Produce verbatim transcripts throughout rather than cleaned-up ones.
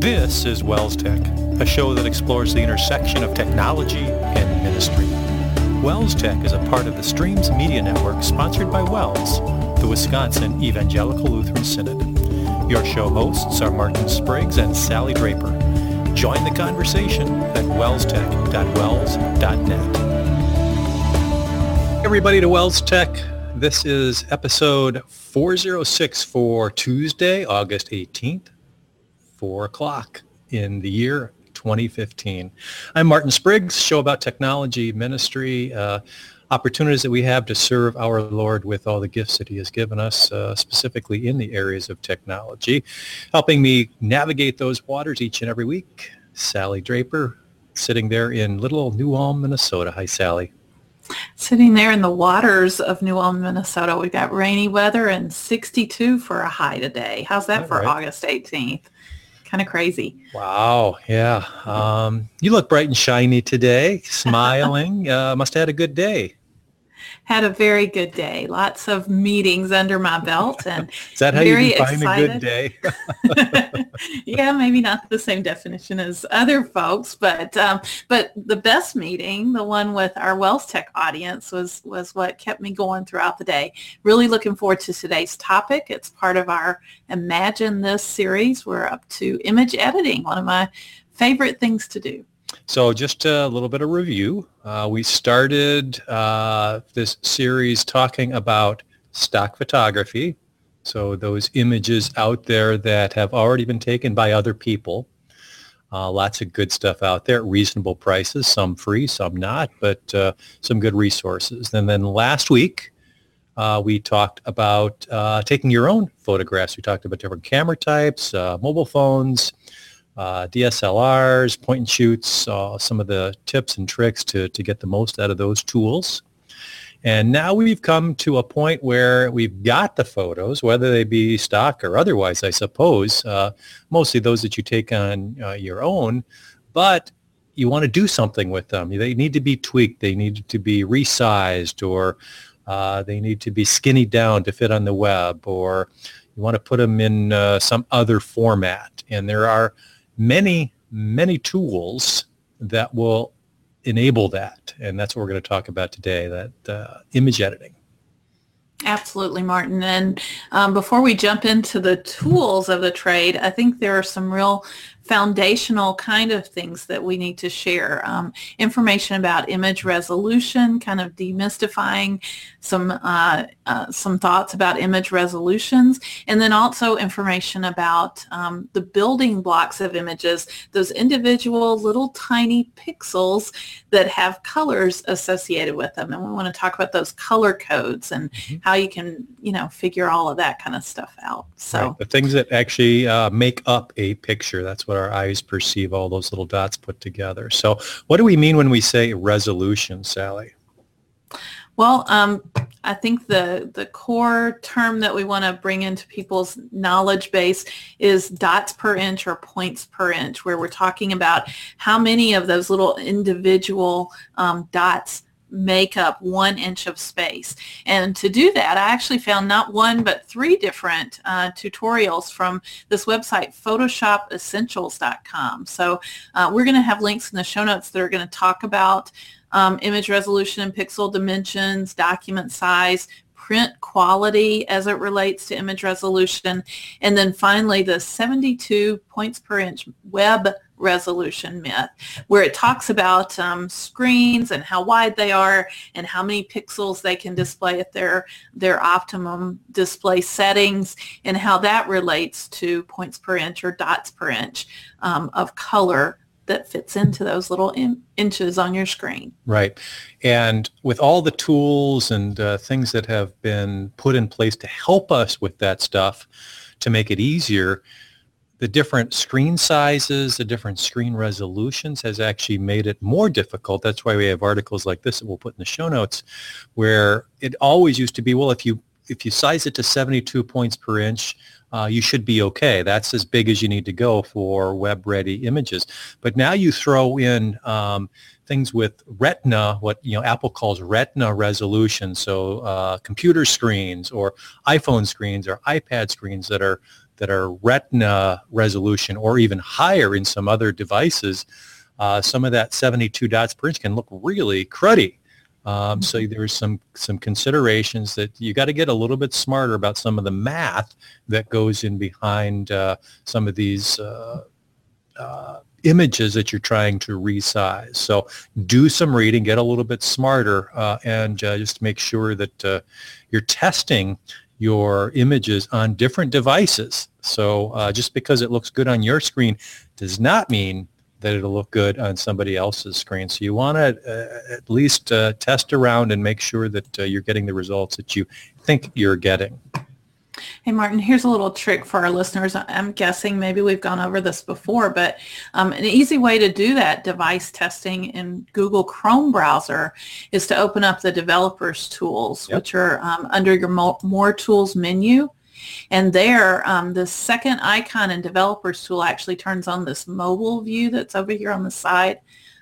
This is Wells Tech, a show that explores the intersection of technology and ministry. Wells Tech is a part of the Streams Media Network sponsored by Wells, the Wisconsin Evangelical Lutheran Synod. Your show hosts are Martin Spriggs and Sally Draper. Join the conversation at wells tech dot wells dot net. Everybody to Wells Tech. This is episode four oh six for Tuesday, August eighteenth, four o'clock in the year twenty fifteen. I'm Martin Spriggs, show about technology, ministry, uh, opportunities that we have to serve our Lord with all the gifts that he has given us, uh, specifically in the areas of technology. Helping me navigate those waters each and every week, Sally Draper, sitting there in little old New Ulm, Minnesota. Hi, Sally. Sitting there in the waters of New Ulm, Minnesota. We've got rainy weather and sixty-two for a high today. How's that, that for right? August eighteenth? Kind of crazy. Wow. Yeah. Um, you look bright and shiny today, smiling. uh, must have had a good day. Had a very good day. Lots of meetings under my belt, and is that how you define excited. a good day? Yeah, maybe not the same definition as other folks, but um, but the best meeting, the one with our Wells Tech audience, was was what kept me going throughout the day. Really looking forward to today's topic. It's part of our Imagine This series. We're up to image editing, one of my favorite things to do. So just a little bit of review. Uh, we started uh, this series talking about stock photography. So those images out there that have already been taken by other people. Uh, lots of good stuff out there at reasonable prices, some free, some not, but uh, some good resources. And then last week, uh, we talked about uh, taking your own photographs. We talked about different camera types, uh, mobile phones, Uh, D S L Rs, point and shoots, uh, some of the tips and tricks to, to get the most out of those tools. And now we've come to a point where we've got the photos, whether they be stock or otherwise, I suppose, uh, mostly those that you take on uh, your own, but you want to do something with them. They need to be tweaked. They need to be resized, or uh, they need to be skinny down to fit on the web, or you want to put them in uh, some other format. And there are many, many tools that will enable that. And that's what we're going to talk about today, that uh, image editing. Absolutely, Martin. And um, before we jump into the tools of the trade, I think there are some real foundational kind of things that we need to share. Um, information about image resolution, kind of demystifying some uh, uh, some thoughts about image resolutions, and then also information about um, the building blocks of images, those individual little tiny pixels that have colors associated with them. And we want to talk about those color codes and mm-hmm. how you can, you know, figure all of that kind of stuff out. So right. The things that actually uh, make up a picture, that's what our eyes perceive, all those little dots put together. So what do we mean when we say resolution, Sally? Well, um, I think the, the core term that we want to bring into people's knowledge base is dots per inch or points per inch, where we're talking about how many of those little individual um, dots make up one inch of space. And to do that, I actually found not one, but three different uh, tutorials from this website, photoshop essentials dot com. So uh, we're going to have links in the show notes that are going to talk about um, image resolution and pixel dimensions, document size, print quality as it relates to image resolution, and then finally the seventy-two points per inch web resolution myth, where it talks about um, screens and how wide they are and how many pixels they can display at their their optimum display settings, and how that relates to points per inch or dots per inch um, of color that fits into those little in- inches on your screen. Right. And with all the tools and uh, things that have been put in place to help us with that stuff, to make it easier, the different screen sizes, the different screen resolutions has actually made it more difficult. That's why we have articles like this that we'll put in the show notes, where it always used to be, well, if you if you size it to seventy-two points per inch, uh, you should be okay. That's as big as you need to go for web-ready images. But now you throw in um, things with Retina, what you know Apple calls Retina resolution, so uh, computer screens or iPhone screens or iPad screens that are that are Retina resolution or even higher in some other devices, uh, some of that seventy-two dots per inch can look really cruddy. Um, so there's some some considerations that you got to get a little bit smarter about some of the math that goes in behind uh, some of these uh, uh, images that you're trying to resize. So do some reading, get a little bit smarter, uh, and uh, just make sure that uh, you're testing your images on different devices. So uh, just because it looks good on your screen does not mean that it'll look good on somebody else's screen. So you want to uh, at least uh, test around and make sure that uh, you're getting the results that you think you're getting. Hey, Martin, here's a little trick for our listeners. I'm guessing maybe we've gone over this before, but um, an easy way to do that device testing in Google Chrome browser is to open up the developers tools, yep. which are um, under your Mo- More Tools menu. And there, um, the second icon in Developers Tool actually turns on this mobile view that's over here on the side.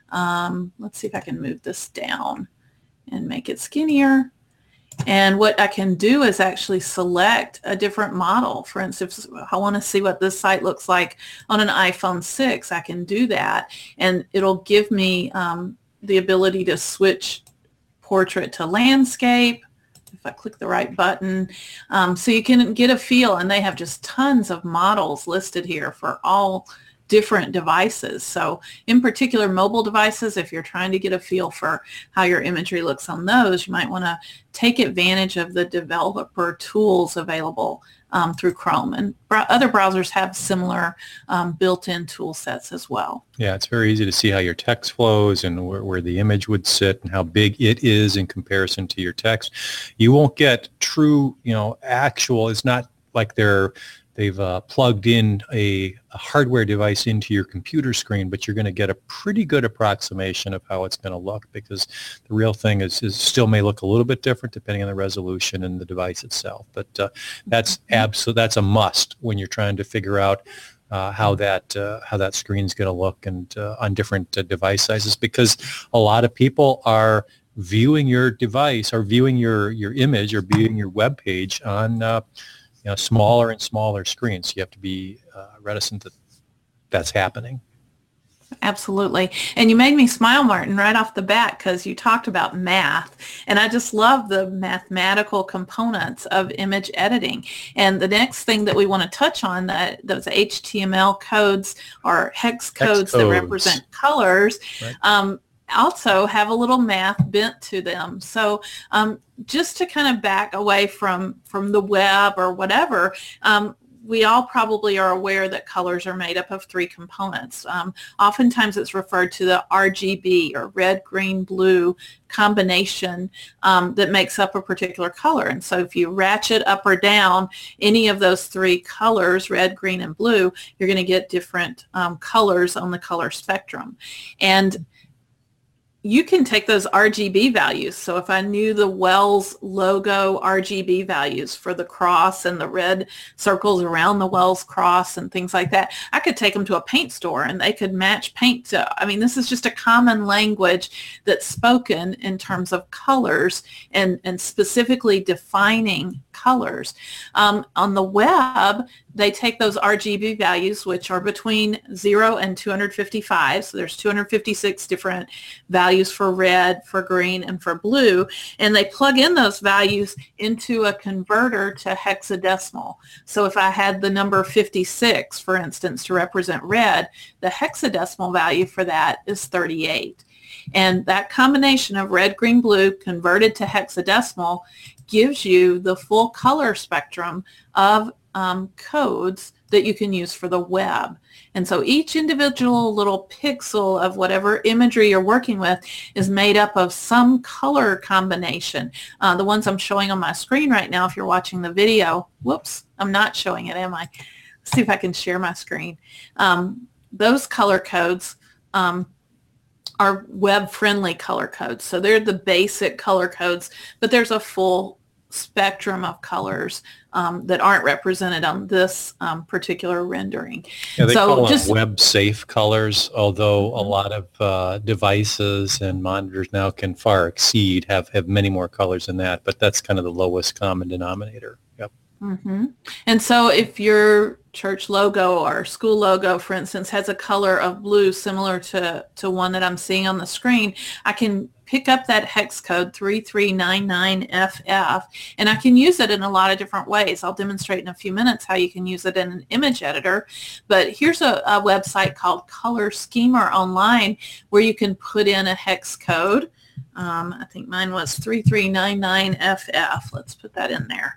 Um, let's see if I can move this down and make it skinnier. And what I can do is actually select a different model. For instance, if I want to see what this site looks like on an iPhone six, I can do that. And it'll give me um, the ability to switch portrait to landscape, if I click the right button. Um, so you can get a feel, and they have just tons of models listed here for all different devices. So in particular, mobile devices, if you're trying to get a feel for how your imagery looks on those, you might want to take advantage of the developer tools available um, through Chrome. And br- other browsers have similar um, built-in tool sets as well. Yeah, it's very easy to see how your text flows and where, where the image would sit and how big it is in comparison to your text. You won't get true, you know, actual, it's not like they're They've uh, plugged in a, a hardware device into your computer screen, but you're going to get a pretty good approximation of how it's going to look, because the real thing is, is still may look a little bit different depending on the resolution and the device itself. But uh, that's absolute, that's a must when you're trying to figure out uh, how that uh, how that screen's going to look and uh, on different uh, device sizes, because a lot of people are viewing your device or viewing your your image or viewing your web page on uh, you know, smaller and smaller screens. You have to be uh, reticent that that's happening. Absolutely. And you made me smile, Martin, right off the bat, because you talked about math. And I just love the mathematical components of image editing. And the next thing that we want to touch on, that those H T M L codes or hex codes, hex codes. that represent colors, right. um, also have a little math bent to them. So um, just to kind of back away from, from the web or whatever, um, we all probably are aware that colors are made up of three components. Um, oftentimes it's referred to the R G B or red, green, blue combination um, that makes up a particular color. And so if you ratchet up or down any of those three colors, red, green, and blue, you're going to get different um, colors on the color spectrum. And you can take those R G B values. So if I knew the Wells logo R G B values for the cross and the red circles around the Wells cross and things like that, I could take them to a paint store and they could match paint to, I mean, this is just a common language that's spoken in terms of colors and, and specifically defining colors. Um, on the web, they take those R G B values, which are between zero and two hundred fifty-five. So there's two hundred fifty-six different values for red, for green, and for blue. And they plug in those values into a converter to hexadecimal. So if I had the number fifty-six, for instance, to represent red, the hexadecimal value for that is thirty-eight. And that combination of red, green, blue converted to hexadecimal gives you the full color spectrum of um, codes that you can use for the web. And so each individual little pixel of whatever imagery you're working with is made up of some color combination. Uh, the ones I'm showing on my screen right now, if you're watching the video, whoops, I'm not showing it, am I? Let's see if I can share my screen. Um, those color codes um, are web-friendly color codes. So they're the basic color codes, but there's a full spectrum of colors um, that aren't represented on this um, particular rendering. Yeah, they so call just, them web-safe colors, although a lot of uh, devices and monitors now can far exceed, have, have many more colors than that, but that's kind of the lowest common denominator. Yep. Mm-hmm. And so if you're church logo or school logo, for instance, has a color of blue similar to, to one that I'm seeing on the screen, I can pick up that hex code three three nine nine F F, and I can use it in a lot of different ways. I'll demonstrate in a few minutes how you can use it in an image editor. But here's a, a website called Color Schemer Online where you can put in a hex code. Um, I think mine was three three nine nine F F. Let's put that in there.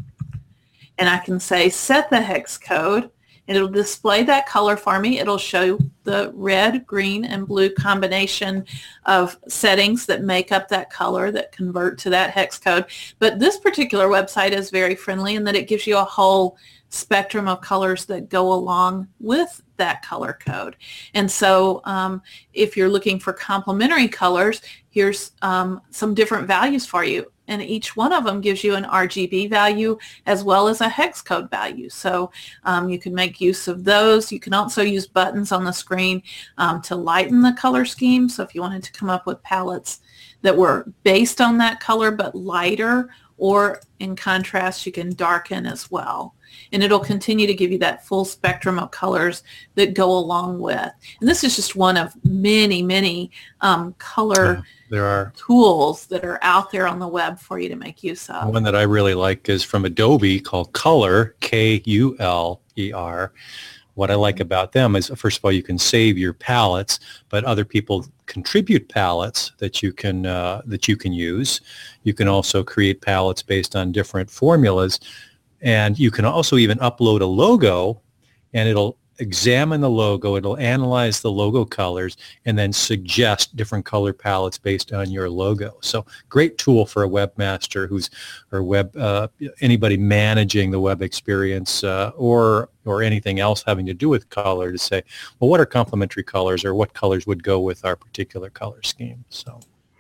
And I can say set the hex code, and it'll display that color for me. It'll show the red, green, and blue combination of settings that make up that color that convert to that hex code. But this particular website is very friendly in that it gives you a whole spectrum of colors that go along with that color code. And so um, if you're looking for complementary colors, here's um, some different values for you. And each one of them gives you an R G B value as well as a hex code value. So um, you can make use of those. You can also use buttons on the screen um, to lighten the color scheme. So if you wanted to come up with palettes that were based on that color but lighter, or in contrast, you can darken as well. And it'll continue to give you that full spectrum of colors that go along with. And this is just one of many, many um, color Yeah, there are tools that are out there on the web for you to make use of. one that I really like is from Adobe called Color, K U L E R. What I like about them is, first of all, you can save your palettes, but other people contribute palettes that you can uh, that you can use. You can also create palettes based on different formulas, and you can also even upload a logo, and it'll examine the logo, it'll analyze the logo colors, and then suggest different color palettes based on your logo. So great tool for a webmaster who's, or web, uh, anybody managing the web experience uh, or or anything else having to do with color to say, well, what are complementary colors, or what colors would go with our particular color scheme? So.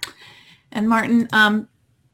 And Martin, um,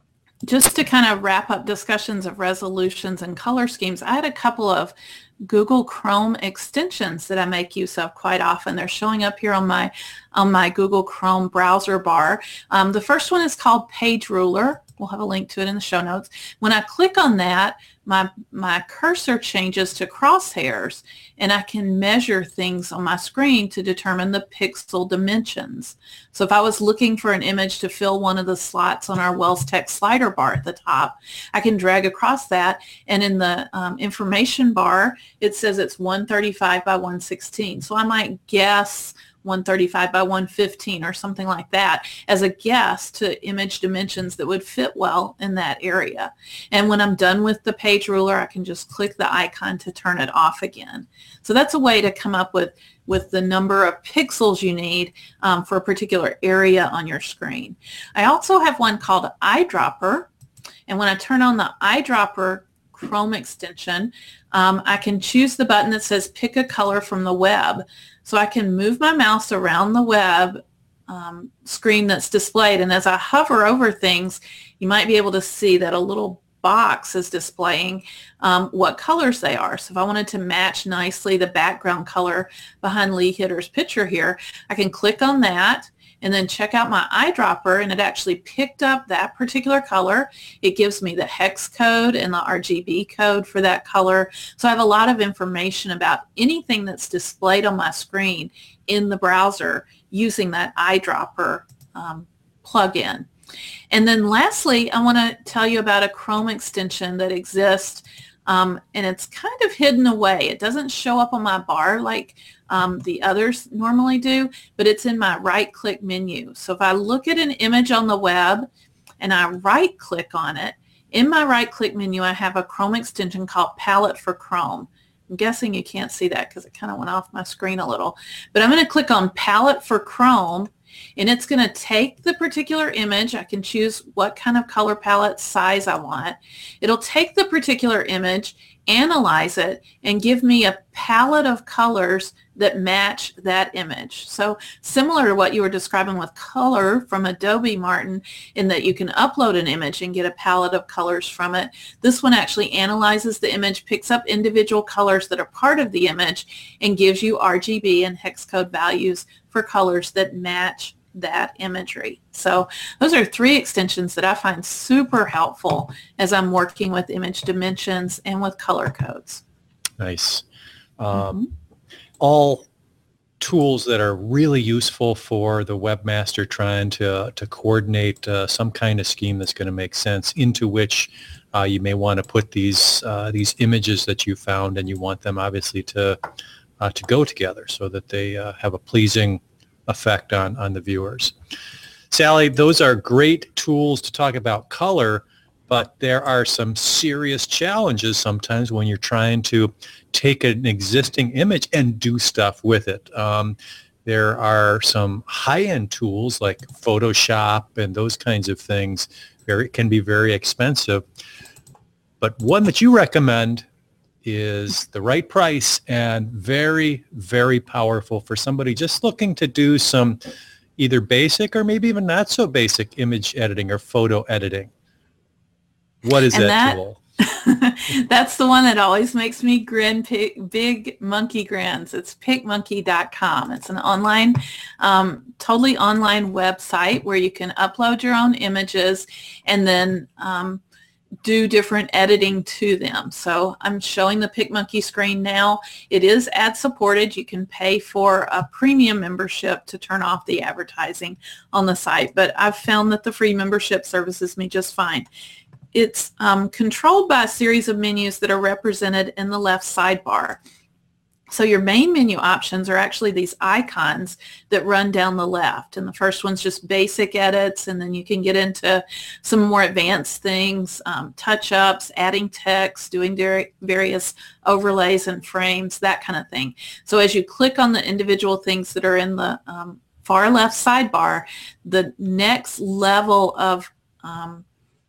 just to kind of wrap up discussions of resolutions and color schemes, I had a couple of Google Chrome extensions that I make use of quite often. They're showing up here on my on my Google Chrome browser bar. Um, the first one is called Page Ruler. We'll have a link to it in the show notes. When I click on that, my my cursor changes to crosshairs, and I can measure things on my screen to determine the pixel dimensions. So if I was looking for an image to fill one of the slots on our Wells Tech slider bar at the top, I can drag across that, and in the um, information bar, it says it's one thirty-five by one sixteen. So I might guess one thirty-five by one fifteen or something like that as a guess to image dimensions that would fit well in that area. And when I'm done with the page ruler, I can just click the icon to turn it off again. So that's a way to come up with, with the number of pixels you need um, for a particular area on your screen. I also have one called Eyedropper. And when I turn on the Eyedropper Chrome extension, um, I can choose the button that says pick a color from the web. So I can move my mouse around the web um, screen that's displayed, and as I hover over things, you might be able to see that a little box is displaying um, what colors they are. So if I wanted to match nicely the background color behind Lee Hitter's picture here, I can click on that and then check out my eyedropper, and it actually picked up that particular color. It gives me the hex code and the R G B code for that color. So I have a lot of information about anything that's displayed on my screen in the browser using that eyedropper um, plugin. And then lastly, I want to tell you about a Chrome extension that exists, um, and it's kind of hidden away. It doesn't show up on my bar like um, the others normally do, but it's in my right-click menu. So if I look at an image on the web and I right-click on it, in my right-click menu I have a Chrome extension called Palette for Chrome. I'm guessing you can't see that because it kind of went off my screen a little. But I'm going to click on Palette for Chrome, and it's going to take the particular image. I can choose what kind of color palette size I want. It'll take the particular image, analyze it, and give me a palette of colors that match that image. So similar to what you were describing with color from Adobe, Martin, in that you can upload an image and get a palette of colors from it. This one actually analyzes the image, picks up individual colors that are part of the image, and gives you R G B and hex code values for colors that match that imagery. So those are three extensions that I find super helpful as I'm working with image dimensions and with color codes. Nice. Mm-hmm. Um, all tools that are really useful for the webmaster trying to to coordinate uh, some kind of scheme that's going to make sense, into which uh, you may want to put these uh, these images that you found, and you want them obviously to uh, to go together so that they uh, have a pleasing effect on on the viewers. Sally, those are great tools to talk about color, but there are some serious challenges sometimes when you're trying to take an existing image and do stuff with it. Um, there are some high-end tools like Photoshop and those kinds of things. Very, can be very expensive. But one that you recommend is the right price and very, very powerful for somebody just looking to do some either basic or maybe even not so basic image editing or photo editing. What is and that, that tool? That's the one that always makes me grin, big, big monkey grins. It's pic monkey dot com. It's an online, um, totally online website where you can upload your own images and then um, do different editing to them. So I'm showing the PicMonkey screen now. It is ad supported. You can pay for a premium membership to turn off the advertising on the site, but I've found that the free membership services me just fine. It's um, controlled by a series of menus that are represented in the left sidebar. So your main menu options are actually these icons that run down the left. And the first one's just basic edits, and then you can get into some more advanced things, um, touch-ups, adding text, doing various overlays and frames, that kind of thing. So as you click on the individual things that are in the um, far left sidebar, the next level of um,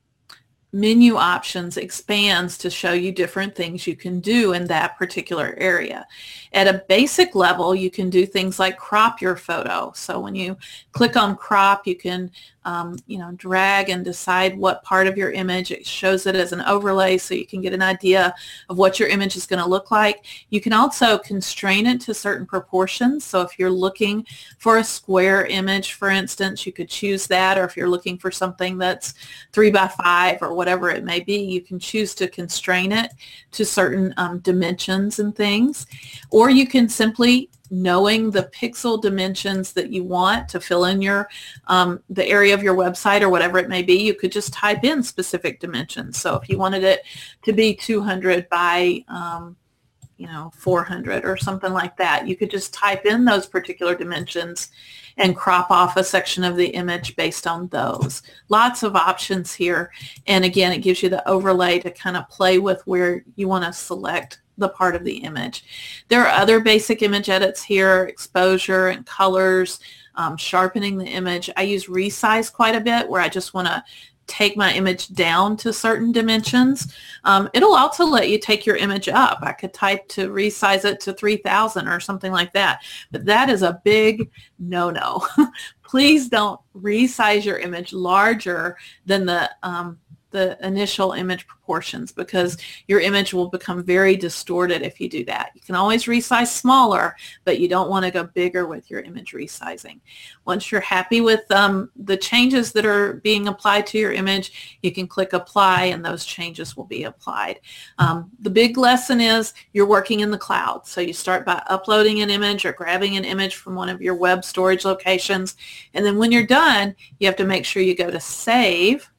menu options expands to show you different things you can do in that particular area. At a basic level, you can do things like crop your photo. So when you click on crop, you can um, you know, drag and decide what part of your image. It shows it as an overlay so you can get an idea of what your image is going to look like. You can also constrain it to certain proportions. So if you're looking for a square image, for instance, you could choose that, or if you're looking for something that's three by five or whatever it may be, you can choose to constrain it to certain um, dimensions and things. Or you can simply, knowing the pixel dimensions that you want to fill in your um, the area of your website or whatever it may be, you could just type in specific dimensions. So if you wanted it to be two hundred by um, you know, four hundred or something like that, you could just type in those particular dimensions and crop off a section of the image based on those. Lots of options here. And again, it gives you the overlay to kind of play with where you want to select the part of the image. There are other basic image edits here, exposure and colors, um, sharpening the image. I use resize quite a bit where I just want to take my image down to certain dimensions. Um, it'll also let you take your image up. I could type to resize it to three thousand or something like that, but that is a big no-no. Please don't resize your image larger than the um, the initial image proportions, because your image will become very distorted if you do that. You can always resize smaller, but you don't want to go bigger with your image resizing. Once you're happy with um, the changes that are being applied to your image, you can click apply and those changes will be applied. Um, the big lesson is you're working in the cloud. So you start by uploading an image or grabbing an image from one of your web storage locations. And then when you're done, you have to make sure you go to save.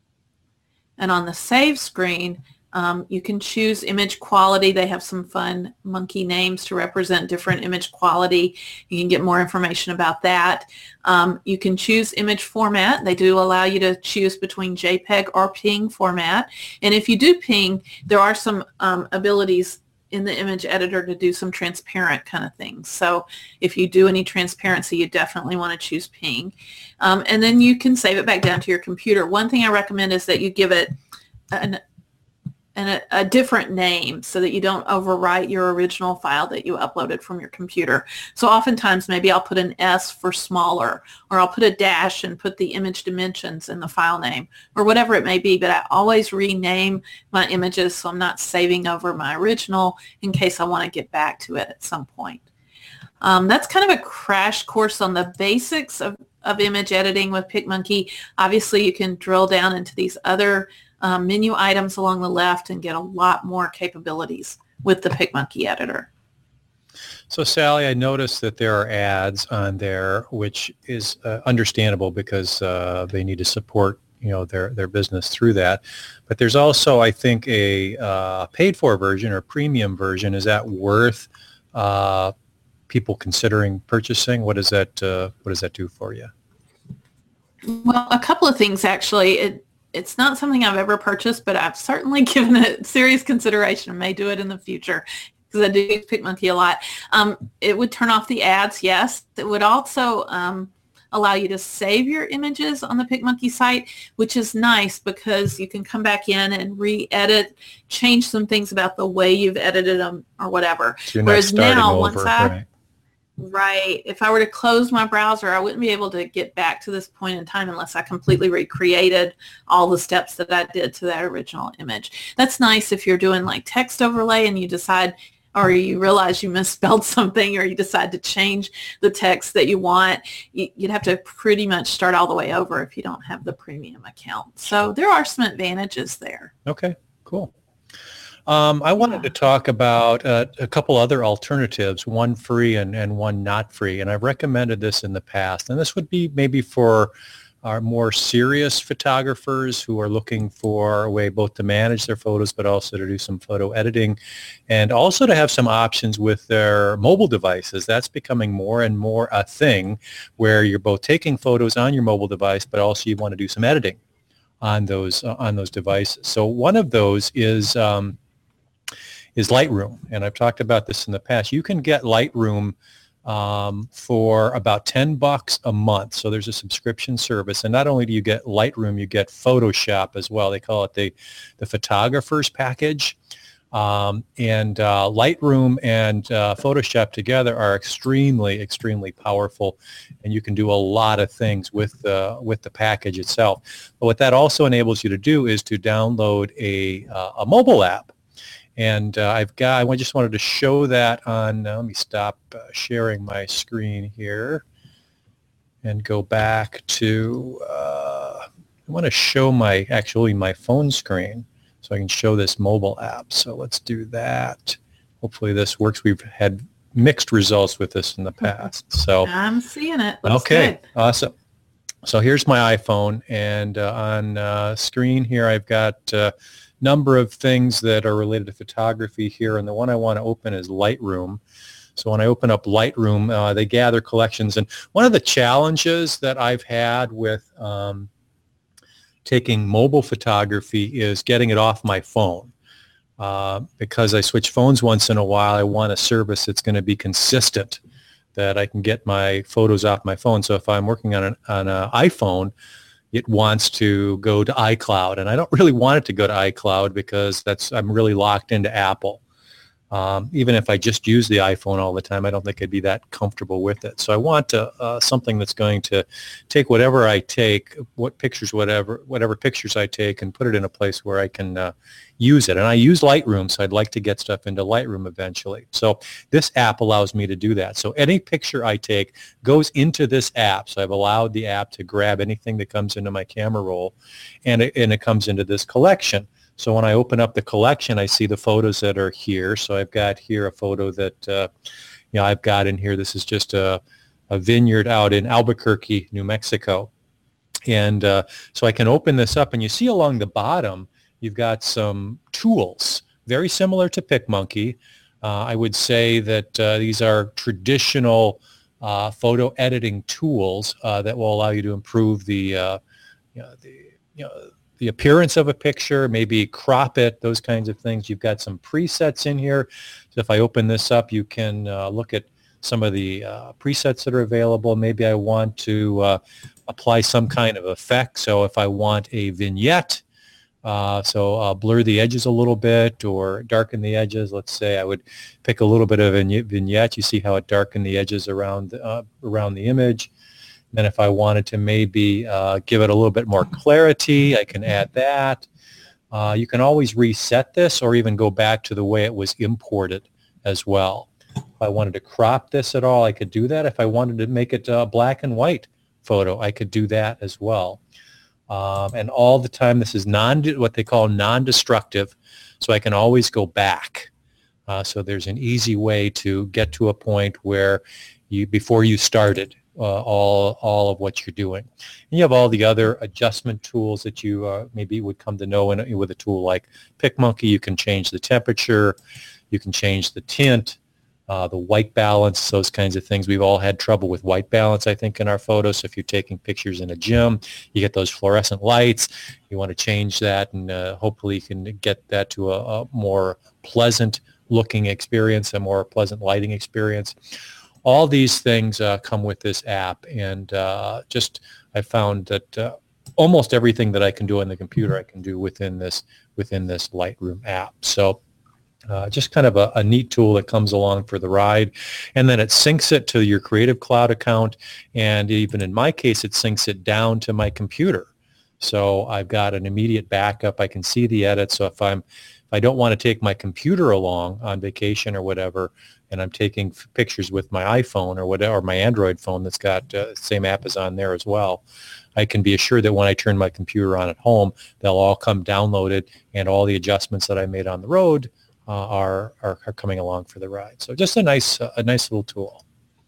And on the save screen, um, you can choose image quality. They have some fun monkey names to represent different image quality. You can get more information about that. Um, you can choose image format. They do allow you to choose between JPEG or P N G format. And if you do P N G, there are some um, abilities in the image editor to do some transparent kind of things. So if you do any transparency, you definitely want to choose P N G. Um, and then you can save it back down to your computer. One thing I recommend is that you give it an, an, a different name so that you don't overwrite your original file that you uploaded from your computer. So oftentimes maybe I'll put an S for smaller, or I'll put a dash and put the image dimensions in the file name, or whatever it may be, but I always rename my images so I'm not saving over my original in case I want to get back to it at some point. Um, that's kind of a crash course on the basics of, of image editing with PicMonkey. Obviously, you can drill down into these other um, menu items along the left and get a lot more capabilities with the PicMonkey editor. So Sally, I noticed that there are ads on there, which is uh, understandable because uh, they need to support, you know, their their business through that. But there's also, I think, a uh, paid-for version or premium version. Is that worth uh, people considering purchasing? What does that uh, what does that do for you? Well, a couple of things actually. It it's not something I've ever purchased, but I've certainly given it serious consideration and may do it in the future, because I do use PicMonkey a lot. Um, it would turn off the ads, yes. It would also um, allow you to save your images on the PicMonkey site, which is nice because you can come back in and re-edit, change some things about the way you've edited them or whatever. So you're not Whereas starting now, over, once I, right. right, if I were to close my browser, I wouldn't be able to get back to this point in time unless I completely recreated all the steps that I did to that original image. That's nice if you're doing like text overlay and you decide, or you realize you misspelled something, or you decide to change the text that you want. You'd have to pretty much start all the way over if you don't have the premium account. So there are some advantages there. Okay, cool. Um, I wanted Yeah. to talk about uh, a couple other alternatives, one free and, and one not free. And I've recommended this in the past. And this would be maybe for our more serious photographers who are looking for a way both to manage their photos, but also to do some photo editing, and also to have some options with their mobile devices. That's becoming more and more a thing, where you're both taking photos on your mobile device, but also you want to do some editing on those uh, on those devices. So one of those is um, is Lightroom, and I've talked about this in the past. You can get Lightroom um, for about ten bucks a month. So there's a subscription service, and not only do you get Lightroom, you get Photoshop as well. They call it the the photographer's package. Um, and uh, Lightroom and uh, Photoshop together are extremely, extremely powerful, and you can do a lot of things with the with the package itself. But what that also enables you to do is to download a uh, a mobile app. And uh, I've got, I just wanted to show that on, uh, let me stop uh, sharing my screen here and go back to, uh, I want to show my, actually my phone screen so I can show this mobile app. So let's do that. Hopefully this works. We've had mixed results with this in the past. So I'm seeing it. Looks okay, good. awesome. So here's my iPhone, and uh, on uh, screen here I've got uh, number of things that are related to photography here, and the one I want to open is Lightroom. So when I open up Lightroom, uh, they gather collections, and one of the challenges that I've had with um, taking mobile photography is getting it off my phone. Uh, because I switch phones once in a while, I want a service that's going to be consistent, that I can get my photos off my phone. So if I'm working on an on an iPhone, it wants to go to iCloud, and I don't really want it to go to iCloud because that's I'm really locked into Apple. Um, even if I just use the iPhone all the time, I don't think I'd be that comfortable with it. So I want to, uh, something that's going to take whatever I take, what pictures, whatever, whatever pictures I take, and put it in a place where I can uh, use it. And I use Lightroom, so I'd like to get stuff into Lightroom eventually. So this app allows me to do that. So any picture I take goes into this app. So I've allowed the app to grab anything that comes into my camera roll, and it, and it comes into this collection. So when I open up the collection, I see the photos that are here. So I've got here a photo that, uh, you know, I've got in here. This is just a, a vineyard out in Albuquerque, New Mexico. And uh, so I can open this up, and you see along the bottom, you've got some tools, very similar to PicMonkey. Uh, I would say that uh, these are traditional uh, photo editing tools uh, that will allow you to improve the, uh, you know, the, you know, the appearance of a picture, maybe crop it, those kinds of things. You've got some presets in here. So if I open this up, you can uh, look at some of the uh, presets that are available. Maybe I want to uh, apply some kind of effect. So if I want a vignette, uh, so I'll blur the edges a little bit or darken the edges. Let's say I would pick a little bit of a vignette. You see how it darkened the edges around, uh, around the image. Then if I wanted to maybe uh, give it a little bit more clarity, I can add that. Uh, you can always reset this or even go back to the way it was imported as well. If I wanted to crop this at all, I could do that. If I wanted to make it a black and white photo, I could do that as well. Um, and all the time, this is non what they call non-destructive, so I can always go back. Uh, so there's an easy way to get to a point where you, before you started, uh, all all of what you're doing. And you have all the other adjustment tools that you uh, maybe would come to know in, with a tool like PicMonkey. You can change the temperature, you can change the tint, uh, the white balance, those kinds of things. We've all had trouble with white balance, I think, in our photos. So if you're taking pictures in a gym, you get those fluorescent lights. You want to change that, and uh, hopefully you can get that to a, a more pleasant looking experience, a more pleasant lighting experience. All these things uh, come with this app, and uh, just I found that uh, almost everything that I can do on the computer I can do within this within this Lightroom app. So uh, just kind of a, a neat tool that comes along for the ride, and then it syncs it to your Creative Cloud account, and even in my case it syncs it down to my computer. So I've got an immediate backup. I can see the edit. So if I'm if I don't want to take my computer along on vacation or whatever, and I'm taking f- pictures with my iPhone or whatever, or my Android phone that's got uh, the same app is on there as well, I can be assured that when I turn my computer on at home, they'll all come downloaded, and all the adjustments that I made on the road uh, are, are are coming along for the ride. So just a nice uh, a nice little tool.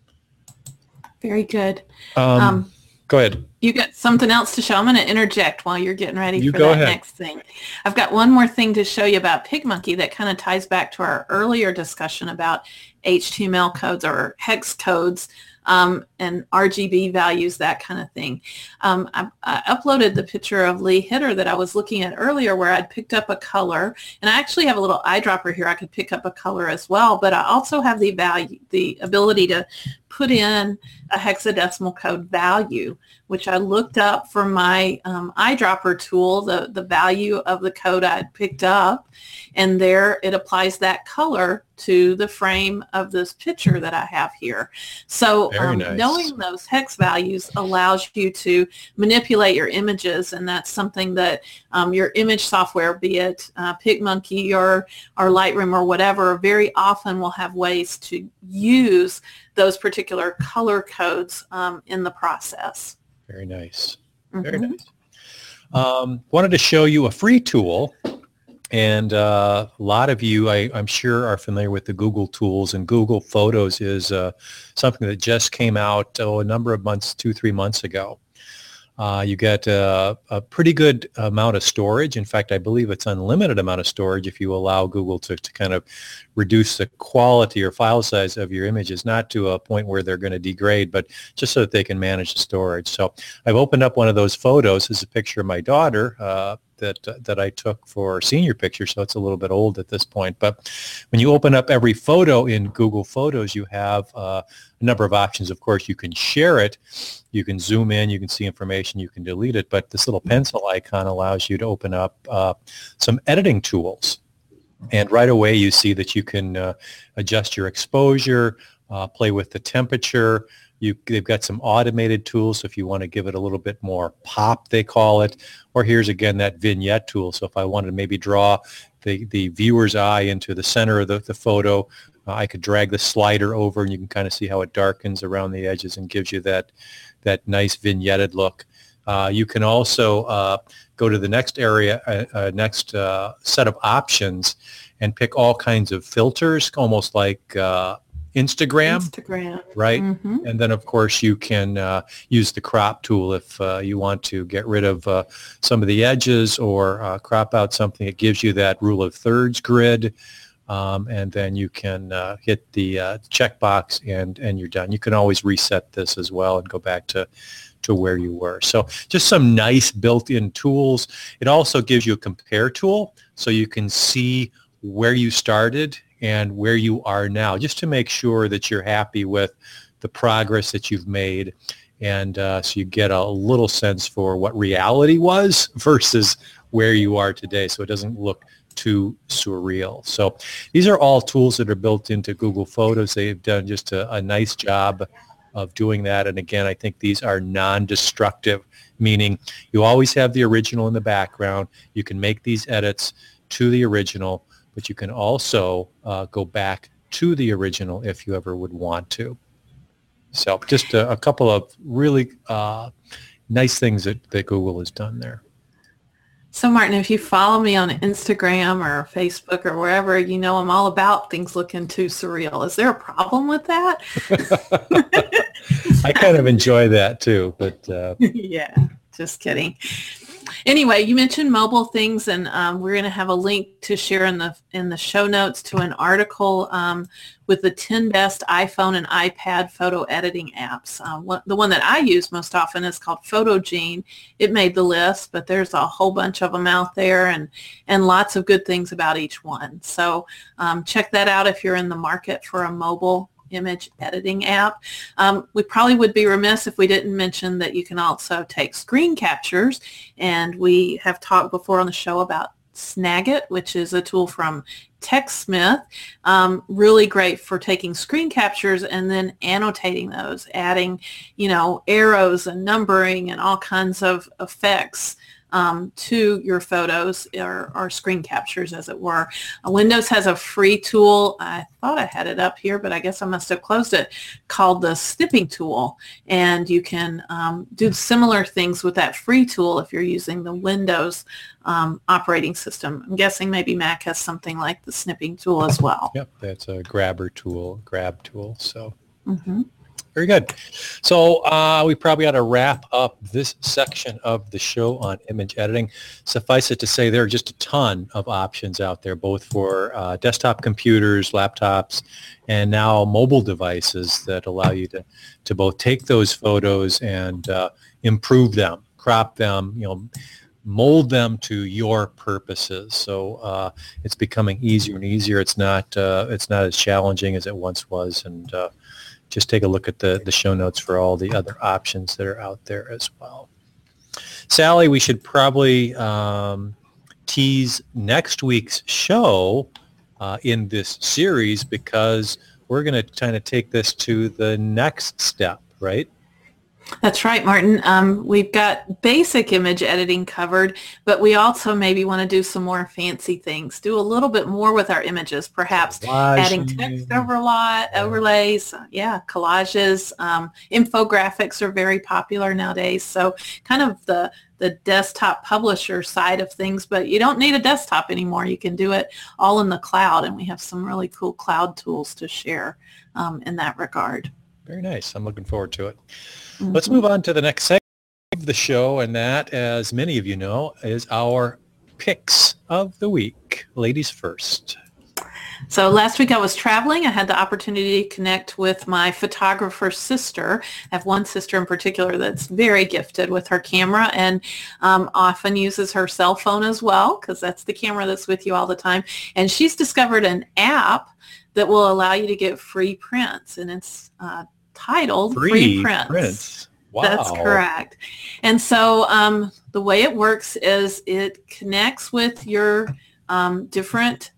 Very good. Um, Um, go ahead. You got something else to show? I'm going to interject while you're getting ready You for go that ahead. next thing. I've got one more thing to show you about PicMonkey that kind of ties back to our earlier discussion about H T M L codes or hex codes um, and R G B values, that kind of thing. Um, I, I uploaded the picture of Lee Hitter that I was looking at earlier where I'd picked up a color, and I actually have a little eyedropper here. I could pick up a color as well, but I also have the value, the ability to put in a hexadecimal code value, which I looked up for my um, eyedropper tool, the, the value of the code I had picked up, and there it applies that color to the frame of this picture that I have here. So Very um, nice. knowing those hex values allows you to manipulate your images, and that's something that um, your image software, be it uh, PicMonkey or, or Lightroom or whatever, very often will have ways to use those particular color codes um, in the process. Very nice. Very Mm-hmm. nice. Um, wanted to show you a free tool, and uh, a lot of you, I, I'm sure, are familiar with the Google tools, and Google Photos is uh, something that just came out oh, a number of months, two, three months ago. Uh, you get a, a pretty good amount of storage. In fact, I believe it's unlimited amount of storage if you allow Google to, to kind of reduce the quality or file size of your images, not to a point where they're going to degrade, but just so that they can manage the storage. So I've opened up one of those photos. This is a picture of my daughter uh, that uh, that I took for senior picture, so it's a little bit old at this point. But when you open up every photo in Google Photos, you have uh, a number of options. Of course, you can share it. You can zoom in, you can see information, you can delete it, but this little pencil icon allows you to open up uh, some editing tools. And right away you see that you can uh, adjust your exposure, uh, play with the temperature. You, they've got some automated tools if you want to give it a little bit more pop, they call it. Or here's again that vignette tool. So if I wanted to maybe draw the, the viewer's eye into the center of the, the photo, uh, I could drag the slider over, and you can kind of see how it darkens around the edges and gives you that that nice vignetted look. Uh, you can also uh, go to the next area, uh, uh, next uh, set of options, and pick all kinds of filters, almost like uh, Instagram, Instagram. right? Mm-hmm. And then, of course, you can uh, use the crop tool if uh, you want to get rid of uh, some of the edges or uh, crop out something. It gives you that rule of thirds grid. Um, and then you can uh, hit the uh, checkbox and, and you're done. You can always reset this as well and go back to, to where you were. So just some nice built-in tools. It also gives you a compare tool so you can see where you started and where you are now, just to make sure that you're happy with the progress that you've made. And uh, so you get a little sense for what reality was versus where you are today, so it doesn't look too surreal. So these are all tools that are built into Google Photos. They've done just a, a nice job of doing that. And again, I think these are non-destructive, meaning you always have the original in the background. You can make these edits to the original, but you can also uh, go back to the original if you ever would want to. So just a, a couple of really uh, nice things that, that Google has done there. So Martin, if you follow me on Instagram or Facebook or wherever, you know I'm all about things looking too surreal. Is there a problem with that? I kind of enjoy that too, but uh... yeah, just kidding. Anyway, you mentioned mobile things, and um, we're going to have a link to share in the in the show notes to an article um, with the ten best iPhone and iPad photo editing apps. Um, what, the one that I use most often is called PhotoGene. It made the list, but there's a whole bunch of them out there, and and lots of good things about each one. So um, check that out if you're in the market for a mobile image editing app. Um, we probably would be remiss if we didn't mention that you can also take screen captures, and we have talked before on the show about Snagit, which is a tool from TechSmith. Um, really great for taking screen captures and then annotating those, adding, you know, arrows and numbering and all kinds of effects Um, to your photos or, or screen captures, as it were. Uh, Windows has a free tool. I thought I had it up here, but I guess I must have closed it, called the snipping tool. And you can um, do similar things with that free tool if you're using the Windows um, operating system. I'm guessing maybe Mac has something like the snipping tool as well. Yep, that's a grabber tool, grab tool. So. Mm-hmm. Very good. So uh, we probably ought to wrap up this section of the show on image editing. Suffice it to say, there are just a ton of options out there, both for uh, desktop computers, laptops, and now mobile devices that allow you to, to both take those photos and uh, improve them, crop them, you know, mold them to your purposes. So uh, it's becoming easier and easier. It's not uh, it's not as challenging as it once was, and uh, just take a look at the, the show notes for all the other options that are out there as well. Sally, we should probably um, tease next week's show uh, in this series, because we're going to kind of take this to the next step, right? That's right, Martin. Um, we've got basic image editing covered, but we also maybe want to do some more fancy things, do a little bit more with our images, perhaps collaging, adding text overlay, overlays, yeah, collages. Um, infographics are very popular nowadays, so kind of the, the desktop publisher side of things, but you don't need a desktop anymore. You can do it all in the cloud, and we have some really cool cloud tools to share um, in that regard. Very nice. I'm looking forward to it. Mm-hmm. Let's move on to the next segment of the show, and that, as many of you know, is our picks of the week. Ladies first. So last week I was traveling. I had the opportunity to connect with my photographer's sister. I have one sister in particular that's very gifted with her camera, and um, often uses her cell phone as well, because that's the camera that's with you all the time. And she's discovered an app that will allow you to get free prints, and it's uh, titled Free, free Prints. prints. Wow. That's correct. And so um, the way it works is it connects with your um, different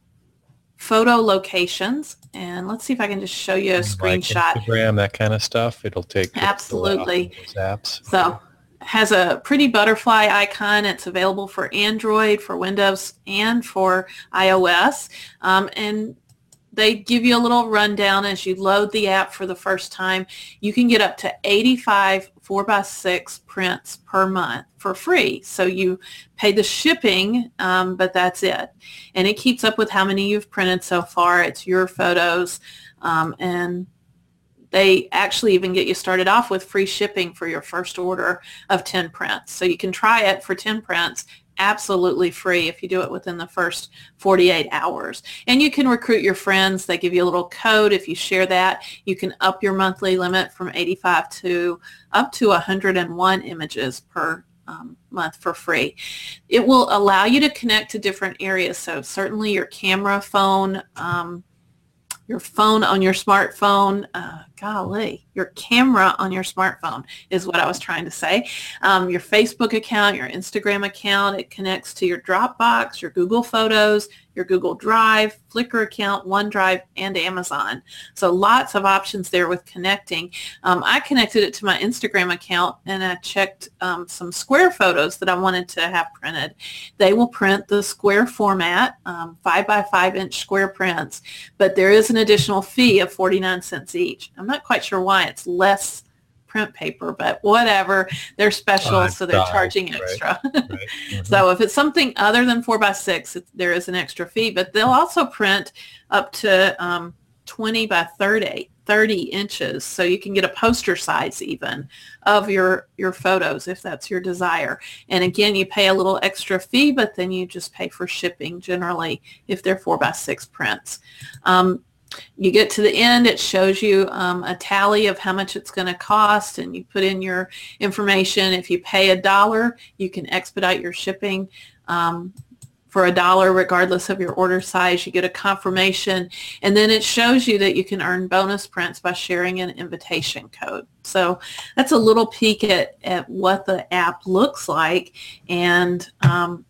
photo locations. And let's see if I can just show you a screenshot. Like Instagram, that kind of stuff. It'll take absolutely those apps. So it has a pretty butterfly icon. It's available for Android, for Windows, and for iOS. Um, and they give you a little rundown as you load the app for the first time. You can get up to eighty-five four by six prints per month for free. So you pay the shipping, um, but that's it. And it keeps up with how many you've printed so far. It's your photos. Um, and they actually even get you started off with free shipping for your first order of ten prints. So you can try it for ten prints absolutely free if you do it within the first forty-eight hours. And you can recruit your friends. They give you a little code. If you share that, you can up your monthly limit from eighty-five to up to one hundred one images per um, month for free. It will allow you to connect to different areas. So certainly your camera, phone, um, your phone on your smartphone, uh, golly, your camera on your smartphone is what I was trying to say. Um, your Facebook account, your Instagram account, it connects to your Dropbox, your Google Photos, your Google Drive, Flickr account, OneDrive, and Amazon. So lots of options there with connecting. Um, I connected it to my Instagram account, and I checked um, some square photos that I wanted to have printed. They will print the square format, um, five by five inch square prints, but there is an additional fee of forty-nine cents each. I'm not quite sure why it's less print paper, but whatever, they're special, On so they're size, charging right, extra. right. Mhm. So if it's something other than four by six, it, there is an extra fee, but they'll also print up to um, twenty by thirty, thirty inches. So you can get a poster size even of your, your photos if that's your desire. And again, you pay a little extra fee, but then you just pay for shipping generally if they're four by six prints. Um, you get to the end, it shows you um, a tally of how much it's going to cost, and you put in your information. If you pay a dollar, you can expedite your shipping. Um, for a dollar, regardless of your order size, you get a confirmation, and then it shows you that you can earn bonus prints by sharing an invitation code. So that's a little peek at, at what the app looks like. And um,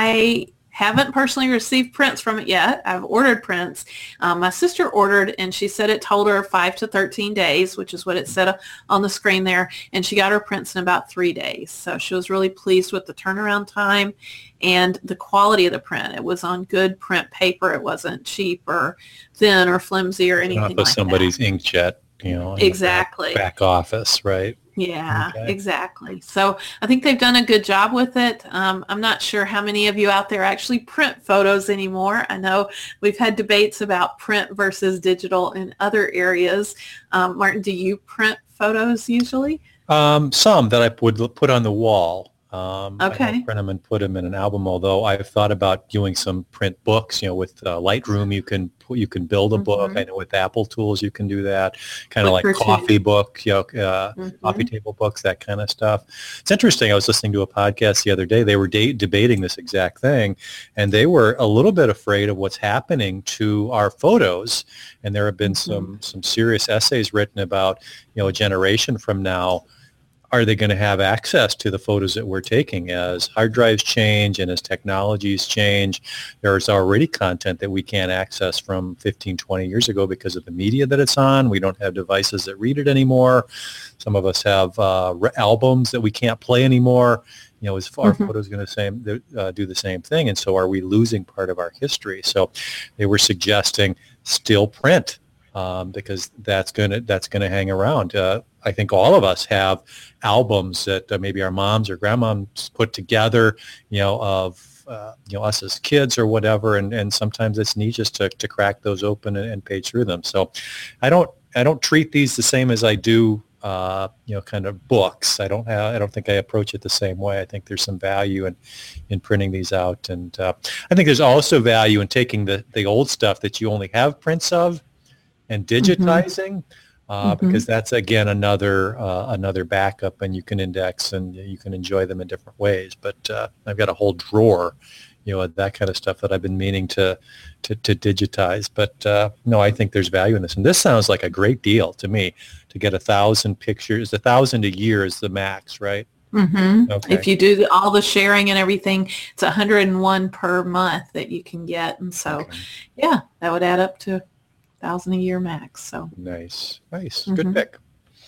I haven't personally received prints from it yet. I've ordered prints. Um, my sister ordered, and she said it told her five to thirteen days, which is what it said on the screen there, and she got her prints in about three days. So she was really pleased with the turnaround time and the quality of the print. It was on good print paper. It wasn't cheap or thin or flimsy or anything Not like with that. somebody's inkjet, you know, in the Exactly. back, back office, right? Yeah, Okay. exactly. So I think they've done a good job with it. Um, I'm not sure how many of you out there actually print photos anymore. I know we've had debates about print versus digital in other areas. Um, Martin, do you print photos usually? Um, some that I would put on the wall. Um, I Okay. don't print them and put them in an album, although I've thought about doing some print books. You know, with uh, Lightroom, you can put, you can build a book. Mhm. I know with Apple tools, you can do that. Kind of like Flickr too. coffee book, you know, uh, Mhm. coffee table books, that kind of stuff. It's interesting. I was listening to a podcast the other day. They were de- debating this exact thing, and they were a little bit afraid of what's happening to our photos. And there have been Mhm. some some serious essays written about, you know, a generation from now. Are they going to have access to the photos that we're taking as hard drives change and as technologies change? There's already content that we can't access from fifteen, twenty years ago because of the media that it's on. We don't have devices that read it anymore. Some of us have uh, re- albums that we can't play anymore. You know, is our Mhm. photos going to uh, do the same thing? And so are we losing part of our history? So they were suggesting still print. Um, because that's gonna that's gonna hang around. Uh, I think all of us have albums that uh, maybe our moms or grandmoms put together, you know, of uh, you know us as kids or whatever, and, and sometimes it's neat just to, to crack those open and, and page through them. So, I don't I don't treat these the same as I do. Uh, you know, kind of books. I don't have. I don't think I approach it the same way. I think there's some value in, in printing these out, and uh, I think there's also value in taking the the old stuff that you only have prints of and digitizing, uh, Mm-hmm. because that's again another uh, another backup, and you can index and you can enjoy them in different ways. But uh, I've got a whole drawer, you know, that kind of stuff that I've been meaning to to, to digitize. But uh, no, I think there's value in this, and this sounds like a great deal to me. To get a thousand pictures, a thousand a year is the max, right? Mm-hmm. Okay. If you do the, all the sharing and everything, it's one hundred one per month that you can get, and so Okay. yeah, that would add up to thousand a year max. So Nice, nice, mm-hmm. good pick.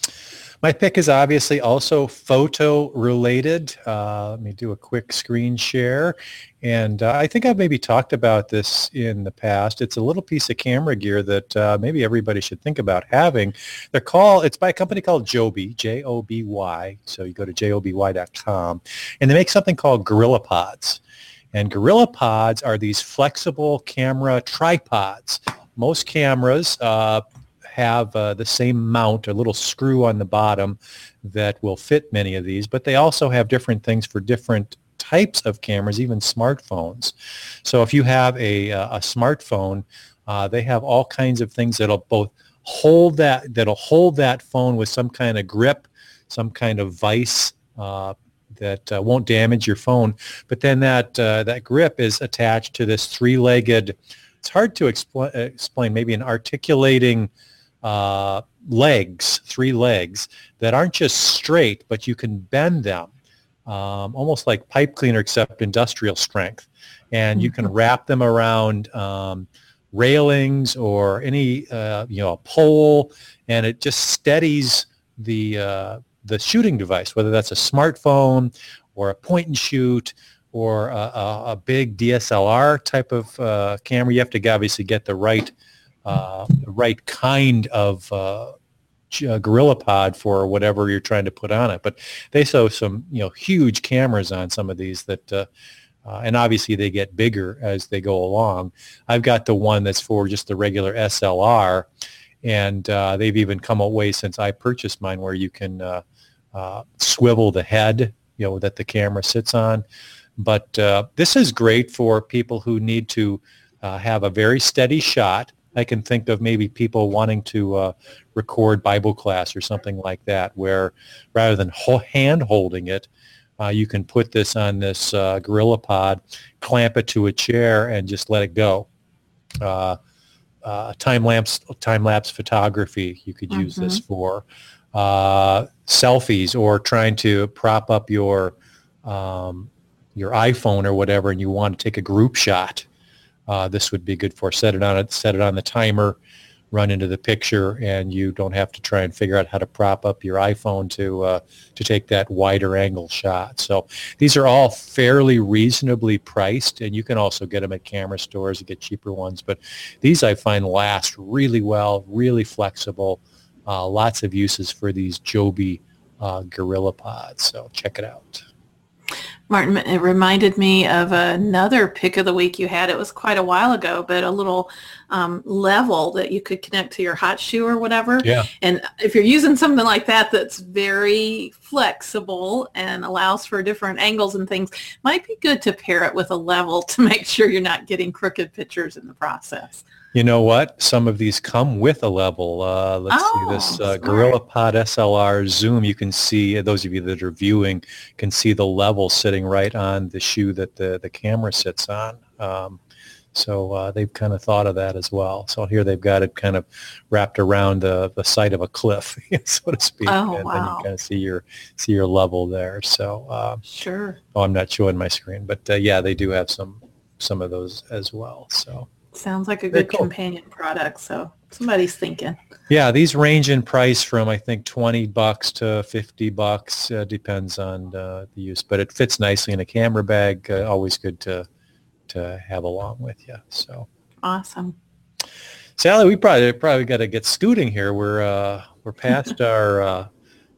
My pick is obviously also photo related. Uh, let me do a quick screen share. And uh, I think I've maybe talked about this in the past. It's a little piece of camera gear that uh, maybe everybody should think about having. They're called, it's by a company called Joby, J O B Y. So you go to joby dot com. And they make something called Gorilla Pods. And Gorilla Pods are these flexible camera tripods. Most cameras uh, have uh, the same mount, a little screw on the bottom that will fit many of these, but they also have different things for different types of cameras, even smartphones. So if you have a, a smartphone, uh, they have all kinds of things that'll both hold that, that'll hold that phone with some kind of grip, some kind of vise uh, that uh, won't damage your phone. But then that uh, that grip is attached to this three-legged, it's hard to expl- explain, maybe an articulating uh, legs, three legs that aren't just straight, but you can bend them, um, almost like pipe cleaner except industrial strength. And you can wrap them around um, railings or any, uh, you know, a pole, and it just steadies the uh, the shooting device, whether that's a smartphone or a point and shoot or a, a, a big D S L R type of uh, camera. You have to obviously get the right uh, the right kind of uh, uh, GorillaPod for whatever you're trying to put on it. But they show some, you know, huge cameras on some of these that, uh, uh, and obviously they get bigger as they go along. I've got the one that's for just the regular S L R, and uh, they've even come away since I purchased mine where you can uh, uh, swivel the head, you know, that the camera sits on. But uh, this is great for people who need to uh, have a very steady shot. I can think of maybe people wanting to uh, record Bible class or something like that, where rather than ho- hand holding it, uh, you can put this on this uh, GorillaPod, clamp it to a chair, and just let it go. Uh, uh, time lapse, time lapse photography, you could use mm-hmm. this for uh, selfies, or trying to prop up your um, your iPhone or whatever, and you want to take a group shot. Uh, this would be good for. Set it on it, set it on the timer, run into the picture, and you don't have to try and figure out how to prop up your iPhone to uh, to take that wider angle shot. So these are all fairly reasonably priced, and you can also get them at camera stores. You get cheaper ones, but these I find last really well, really flexible. Uh, lots of uses for these Joby uh, GorillaPods. So check it out. Martin, it reminded me of another pick of the week you had. It was quite a while ago, but a little um, level that you could connect to your hot shoe or whatever. Yeah. And if you're using something like that that's very flexible and allows for different angles and things, might be good to pair it with a level to make sure you're not getting crooked pictures in the process. You know what? Some of these come with a level. Uh, let's oh, see this uh, GorillaPod S L R Zoom. You can see, those of you that are viewing can see the level sitting right on the shoe that the, the camera sits on. Um, so uh, they've kind of thought of that as well. So here they've got it kind of wrapped around the, the side of a cliff, so to speak. Oh, and wow. then you kind of see your see your level there. So uh, sure. Oh, I'm not showing my screen, but uh, yeah, they do have some some of those as well. So. Sounds like a good cool. companion product, so somebody's thinking. Yeah, these range in price from, I think, twenty bucks to fifty bucks. Uh, depends on uh, the use, but it fits nicely in a camera bag. Uh, always good to to have along with you. So awesome. Sally, we probably probably got to get scooting here. We're uh, we're past our uh,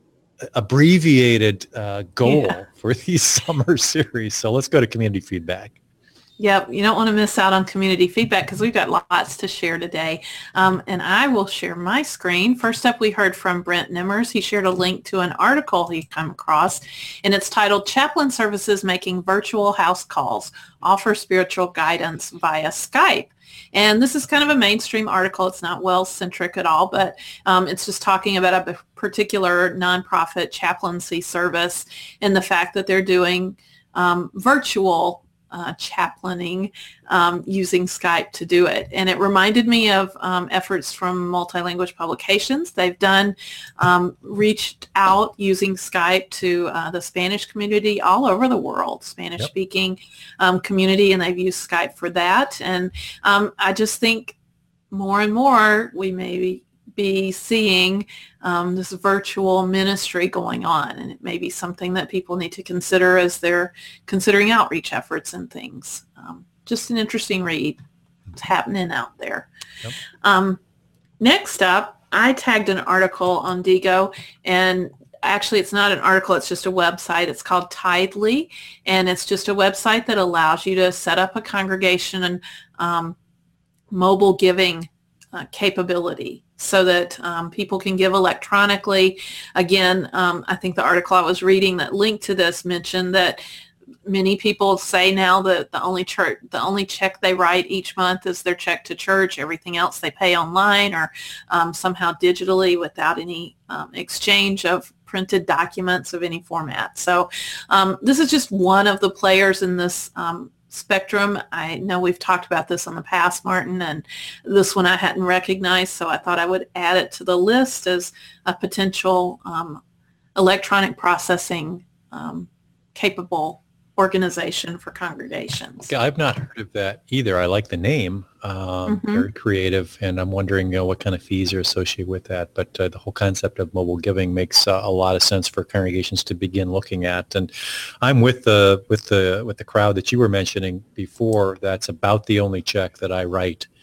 abbreviated uh, goal yeah. for these summer series. So let's go to community feedback. Yep, you don't want to miss out on community feedback because we've got lots to share today. Um, and I will share my screen. First up, we heard from Brent Nimmers. He shared a link to an article he come across, and it's titled Chaplain Services Making Virtual House Calls, Offer Spiritual Guidance via Skype. And this is kind of a mainstream article. It's not well-centric at all, but um, it's just talking about a particular nonprofit chaplaincy service and the fact that they're doing um, virtual Uh, chaplaining um, using Skype to do it. And it reminded me of um, efforts from Multilanguage Publications. They've done, um, reached out using Skype to uh, the Spanish community all over the world, Spanish-speaking yep. um, community, and they've used Skype for that. And um, I just think more and more we may be be seeing um, this virtual ministry going on, and it may be something that people need to consider as they're considering outreach efforts and things. Um, just an interesting read. It's happening out there. Yep. Um, next up, I tagged an article on Diigo, and actually it's not an article, it's just a website. It's called Tidely, and it's just a website that allows you to set up a congregation and um, mobile giving uh, capability, so that um, people can give electronically. Again, um, I think the article I was reading that linked to this mentioned that many people say now that the only church, the only check they write each month is their check to church. Everything else they pay online or um, somehow digitally without any um, exchange of printed documents of any format. So um, this is just one of the players in this um, spectrum. I know we've talked about this in the past, Martin, and this one I hadn't recognized, so I thought I would add it to the list as a potential um, electronic processing um, capable organization for congregations. Yeah, I've not heard of that either. I like the name, um, mm-hmm. very creative, and I'm wondering you know, what kind of fees are associated with that. But uh, the whole concept of mobile giving makes uh, a lot of sense for congregations to begin looking at. And I'm with the with the with the crowd that you were mentioning before. That's about the only check that I write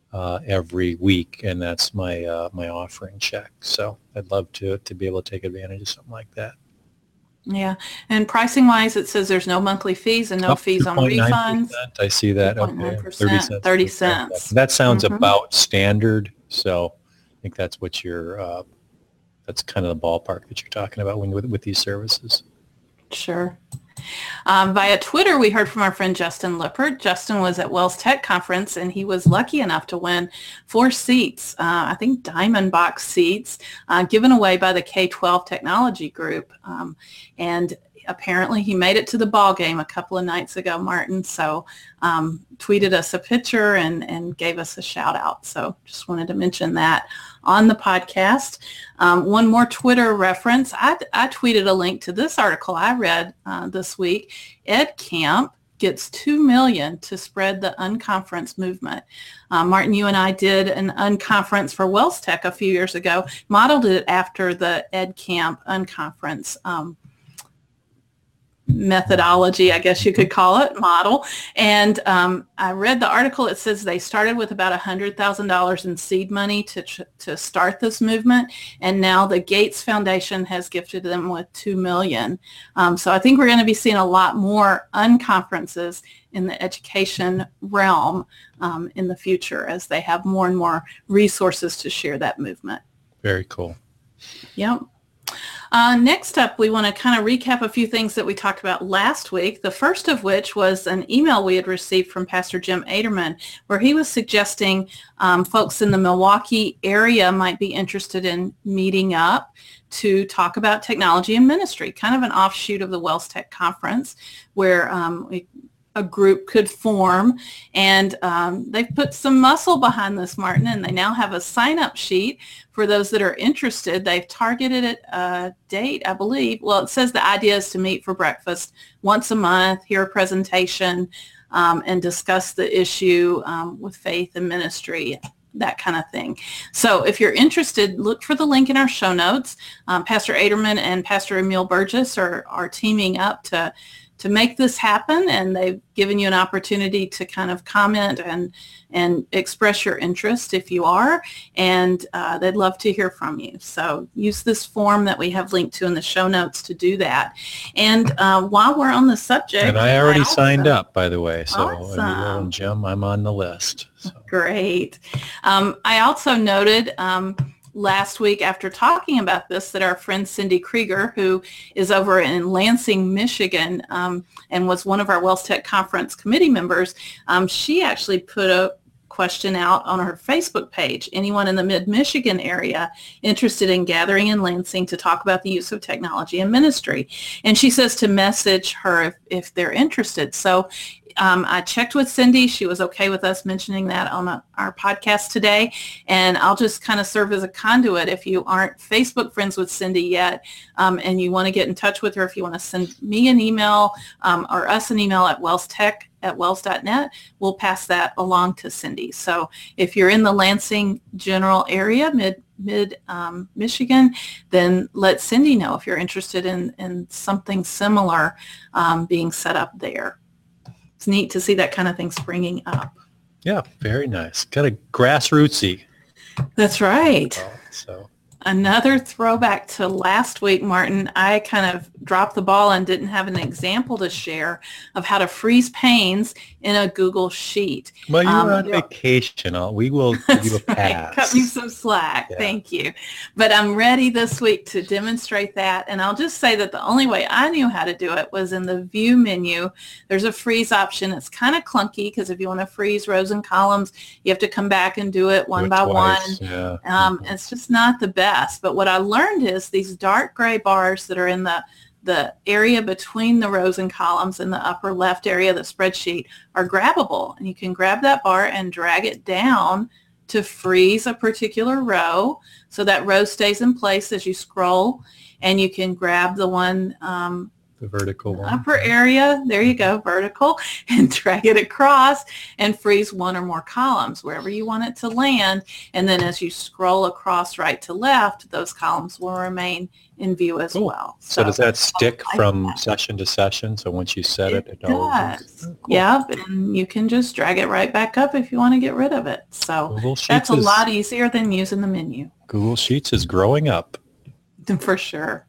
uh, every week, and that's my uh, my offering check. So I'd love to to be able to take advantage of something like that. Yeah, and pricing wise, it says there's no monthly fees and no Up fees on refunds. I see that. two point nine Okay, percent, thirty cents. That sounds Mhm. about standard. So I think that's what you're. Uh, that's kind of the ballpark that you're talking about when with with these services. Sure. Um, via Twitter, we heard from our friend Justin Lippert. Justin was at Wells Tech Conference, and he was lucky enough to win four seats, uh, I think Diamond Box seats, uh, given away by the K twelve Technology Group. Um, and apparently he made it to the ball game a couple of nights ago, Martin. So um, tweeted us a picture and, and gave us a shout out. So just wanted to mention that on the podcast. Um, one more Twitter reference. I, I tweeted a link to this article I read uh, this week. Ed Camp gets two million dollars to spread the unconference movement. Uh, Martin, you and I did an unconference for Wells Tech a few years ago, modeled it after the Ed Camp unconference um, methodology, I guess you could call it, model. And um, I read the article. It says they started with about one hundred thousand dollars in seed money to to start this movement, and now the Gates Foundation has gifted them with two million dollars. Um, so I think we're going to be seeing a lot more unconferences in the education realm um, in the future as they have more and more resources to share that movement. Very cool. Yep. Uh, next up, we want to kind of recap a few things that we talked about last week, the first of which was an email we had received from Pastor Jim Aderman, where he was suggesting um, folks in the Milwaukee area might be interested in meeting up to talk about technology and ministry, kind of an offshoot of the Wells Tech Conference, where um, we a group could form, and um, they've put some muscle behind this, Martin, and they now have a sign-up sheet for those that are interested. They've targeted it a date, I believe. Well, it says the idea is to meet for breakfast once a month, hear a presentation, um, and discuss the issue um, with faith and ministry, that kind of thing. So if you're interested, look for the link in our show notes. Um, Pastor Aderman and Pastor Emil Burgess are, are teaming up to to make this happen, and they've given you an opportunity to kind of comment and and express your interest if you are, and uh, they'd love to hear from you. So use this form that we have linked to in the show notes to do that. And uh, while we're on the subject, and I already I also, signed up, by the way. So awesome. Emil and Jim, I'm on the list. So. Great. Um, I also noted um, last week after talking about this that our friend Cindy Krieger, who is over in Lansing, Michigan, um, and was one of our Wells Tech Conference committee members, um, she actually put a question out on her Facebook page. Anyone in the mid-Michigan area interested in gathering in Lansing to talk about the use of technology in ministry? And she says to message her if, if they're interested. So Um, I checked with Cindy. She was okay with us mentioning that on a, our podcast today. And I'll just kind of serve as a conduit. If you aren't Facebook friends with Cindy yet um, and you want to get in touch with her, if you want to send me an email um, or us an email at wellstech at wells dot net, we'll pass that along to Cindy. So if you're in the Lansing general area, mid mid um, Michigan, then let Cindy know if you're interested in, in something similar um, being set up there. It's neat to see that kind of thing springing up. Yeah, very nice. Kind of grassrootsy. That's right. So Another throwback to last week, Martin. I kind of dropped the ball and didn't have an example to share of how to freeze panes in a Google Sheet. Well, you um, were on vacation. I'll, we will give you a pass. Right. Cut me some slack. Yeah. Thank you. But I'm ready this week to demonstrate that. And I'll just say that the only way I knew how to do it was in the view menu. There's a freeze option. It's kind of clunky because if you want to freeze rows and columns, you have to come back and do it one Do it by twice. one. Yeah. Um, it's just not the best. But what I learned is these dark gray bars that are in the the area between the rows and columns in the upper left area of the spreadsheet are grabbable. And you can grab that bar and drag it down to freeze a particular row so that row stays in place as you scroll. And you can grab the one um, The vertical one. Upper area, there you go, vertical, and drag it across and freeze one or more columns wherever you want it to land. And then as you scroll across right to left, those columns will remain in view as cool. well. So, so does that stick like from that. session to session? So once you set it, it, it always does. oh, cool. Yeah, and you can just drag it right back up if you want to get rid of it. So Google Sheets that's a is, lot easier than using the menu. Google Sheets is growing up. For sure.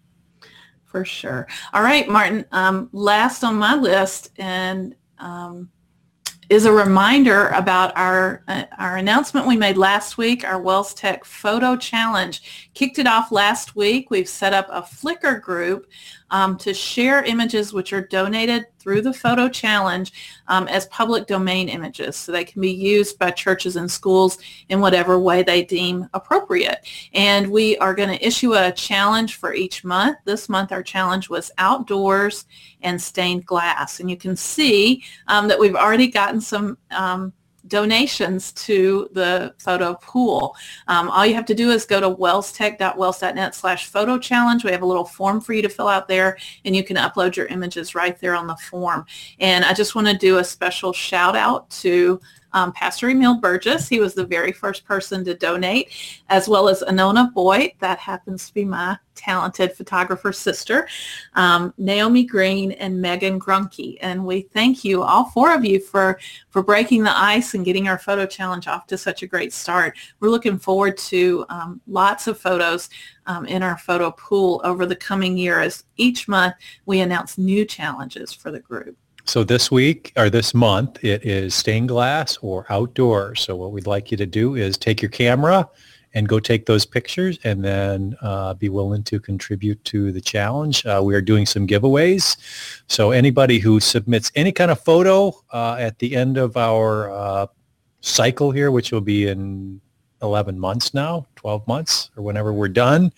For sure. All right, Martin, um, last on my list and um, is a reminder about our uh, our announcement we made last week, our Wells Tech Photo Challenge. Kicked it off last week. We've set up a Flickr group um, to share images which are donated through the Photo Challenge um, as public domain images, so they can be used by churches and schools in whatever way they deem appropriate. And we are going to issue a challenge for each month. This month our challenge was outdoors and stained glass. And you can see um, that we've already gotten some um, donations to the photo pool. Um, all you have to do is go to wellstech.wells.net slash photo challenge. We have a little form for you to fill out there, and you can upload your images right there on the form. And I just want to do a special shout out to Um, Pastor Emil Burgess. He was the very first person to donate, as well as Anona Boyd. That happens to be my talented photographer sister, um, Naomi Green, and Megan Grunke. And we thank you, all four of you, for, for breaking the ice and getting our photo challenge off to such a great start. We're looking forward to um, lots of photos um, in our photo pool over the coming year, as each month we announce new challenges for the group. So this week or this month, it is stained glass or outdoors. So what we'd like you to do is take your camera and go take those pictures, and then uh, be willing to contribute to the challenge. Uh, we are doing some giveaways. So anybody who submits any kind of photo uh, at the end of our uh, cycle here, which will be in eleven months now, twelve months, or whenever we're done,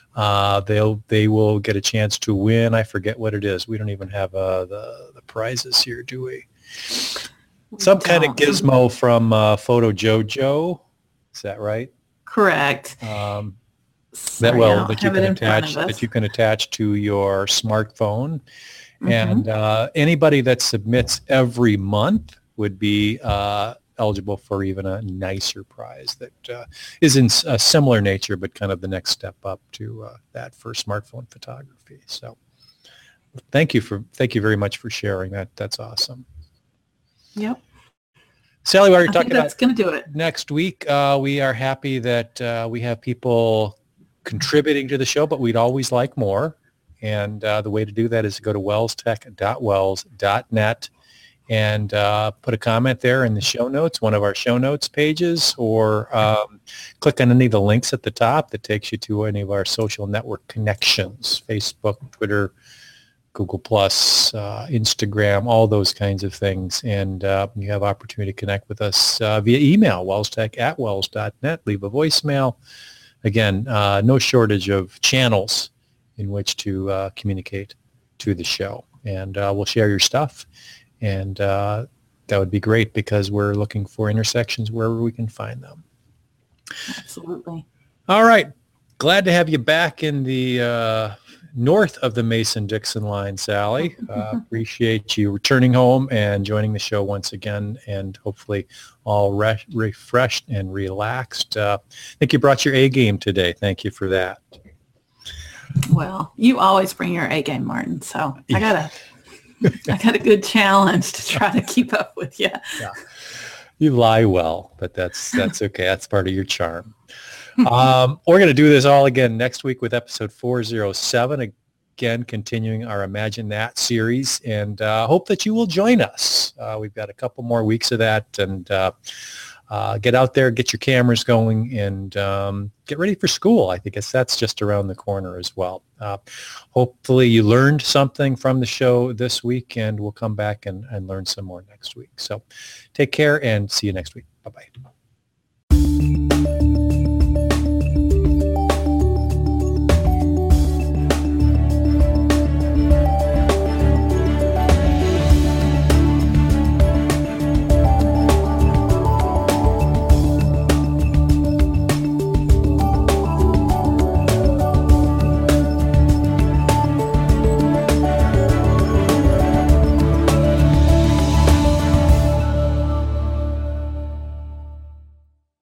Uh, they'll they will get a chance to win. I forget what it is. We don't even have uh, the the prizes here, do we? we Some don't. kind of gizmo from uh, Photo Jojo. Is that right? Correct. Um, Sorry, that well I don't that you have it can in front attach of us. that you can attach to your smartphone, Mhm. and uh, anybody that submits every month would be uh, eligible for even a nicer prize that uh, is in a similar nature, but kind of the next step up to uh, that for smartphone photography. So thank you for, thank you very much for sharing that. That's awesome. Yep. Sally, we already I talked think that's about going to do it. next week. Uh, we are happy that uh, we have people contributing to the show, but we'd always like more. And uh, the way to do that is to go to wellstech dot wells dot net and uh, put a comment there in the show notes, one of our show notes pages, or um, click on any of the links at the top that takes you to any of our social network connections, Facebook, Twitter, Google Plus, uh, Instagram, all those kinds of things. And uh, you have opportunity to connect with us uh, via email, wellstech at wells dot net, leave a voicemail. Again, uh, no shortage of channels in which to uh, communicate to the show. And uh, we'll share your stuff. And uh, that would be great, because we're looking for intersections wherever we can find them. Absolutely. All right. Glad to have you back in the uh, north of the Mason-Dixon line, Sally. Uh, appreciate you returning home and joining the show once again, and hopefully all re- refreshed and relaxed. Uh, I think you brought your A game today. Thank you for that. Well, you always bring your A game, Martin. So I got a, I got a good challenge to try to keep up with you. Yeah. You lie well, but that's that's okay. That's part of your charm. Um, we're going to do this all again next week with episode four oh seven. Again, continuing our Imagine That series, and uh, hope that you will join us. Uh, we've got a couple more weeks of that, and uh, uh, get out there, get your cameras going, and um, get ready for school. I think it's, that's just around the corner as well. Uh, hopefully you learned something from the show this week, and we'll come back and, and learn some more next week. So take care and see you next week. Bye-bye.